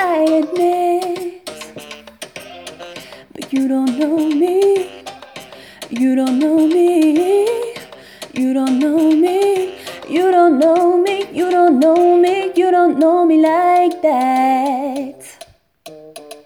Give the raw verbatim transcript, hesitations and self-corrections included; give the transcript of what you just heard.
I admit. But you don't know me. You don't know me. You don't know me. You don't know me. You don't know me. You don't know me like that.